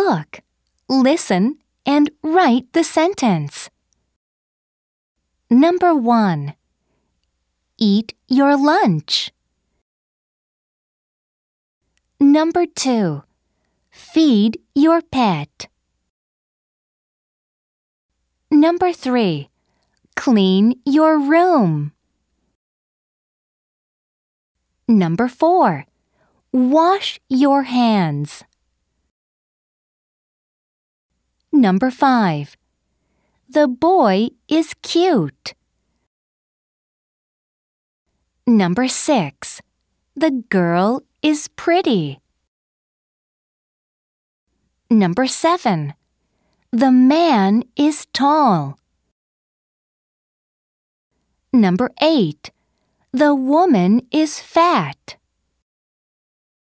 Look, listen, and write the sentence. Number 1. Eat your lunch. Number 2. Feed your pet. Number 3. Clean your room. Number 4. Wash your hands. Number 5. The boy is cute. Number 6. The girl is pretty. Number 7. The man is tall. Number 8. The woman is fat.